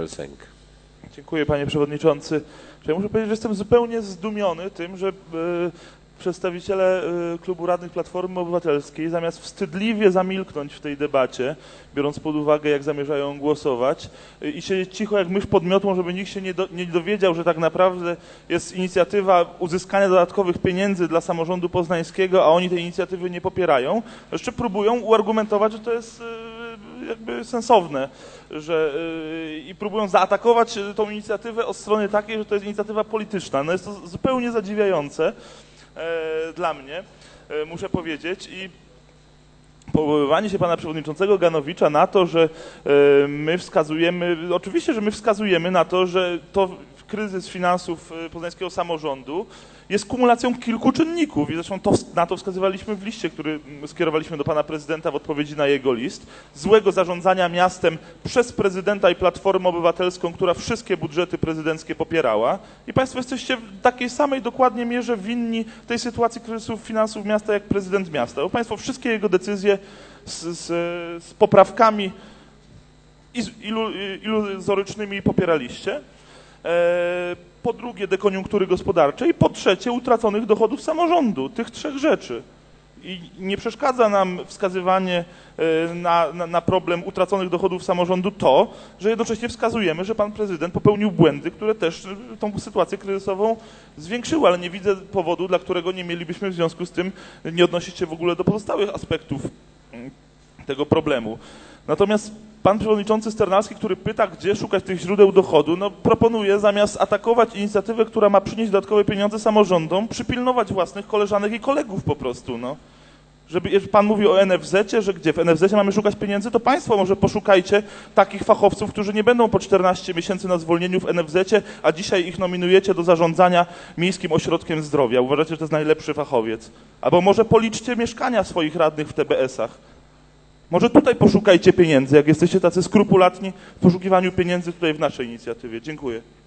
Felsenk. Dziękuję, panie przewodniczący. Ja muszę powiedzieć, że jestem zupełnie zdumiony tym, że przedstawiciele Klubu Radnych Platformy Obywatelskiej zamiast wstydliwie zamilknąć w tej debacie, biorąc pod uwagę, jak zamierzają głosować, i siedzieć cicho jak mysz pod miotłą, żeby nikt się nie dowiedział, że tak naprawdę jest inicjatywa uzyskania dodatkowych pieniędzy dla samorządu poznańskiego, a oni tej inicjatywy nie popierają, jeszcze próbują uargumentować, że to jest jakby sensowne, i próbują zaatakować tą inicjatywę od strony takiej, że to jest inicjatywa polityczna. No jest to zupełnie zadziwiające dla mnie, muszę powiedzieć. I powoływanie się pana przewodniczącego Ganowicza na to, że my wskazujemy, oczywiście, że my wskazujemy na to, że to kryzys finansów poznańskiego samorządu jest kumulacją kilku czynników i zresztą na to wskazywaliśmy w liście, który skierowaliśmy do pana prezydenta w odpowiedzi na jego list. Złego zarządzania miastem przez prezydenta i Platformę Obywatelską, która wszystkie budżety prezydenckie popierała, i państwo jesteście w takiej samej dokładnie mierze winni tej sytuacji kryzysu finansów miasta jak prezydent miasta, bo państwo wszystkie jego decyzje z poprawkami iluzorycznymi popieraliście. Po drugie dekoniunktury gospodarczej, po trzecie utraconych dochodów samorządu, tych trzech rzeczy. I nie przeszkadza nam wskazywanie na problem utraconych dochodów samorządu to, że jednocześnie wskazujemy, że pan prezydent popełnił błędy, które też tą sytuację kryzysową zwiększyły, ale nie widzę powodu, dla którego nie mielibyśmy w związku z tym nie odnosić się w ogóle do pozostałych aspektów tego problemu. Natomiast pan przewodniczący Sternalski, który pyta, gdzie szukać tych źródeł dochodu, no proponuje zamiast atakować inicjatywę, która ma przynieść dodatkowe pieniądze samorządom, przypilnować własnych koleżanek i kolegów po prostu, no. Żeby pan mówi o NFZ-cie, że gdzie w NFZ-cie mamy szukać pieniędzy, to państwo może poszukajcie takich fachowców, którzy nie będą po 14 miesięcy na zwolnieniu w NFZ-cie, a dzisiaj ich nominujecie do zarządzania Miejskim Ośrodkiem Zdrowia. Uważacie, że to jest najlepszy fachowiec? Albo może policzcie mieszkania swoich radnych w TBS-ach. Może tutaj poszukajcie pieniędzy, jak jesteście tacy skrupulatni w poszukiwaniu pieniędzy tutaj w naszej inicjatywie. Dziękuję.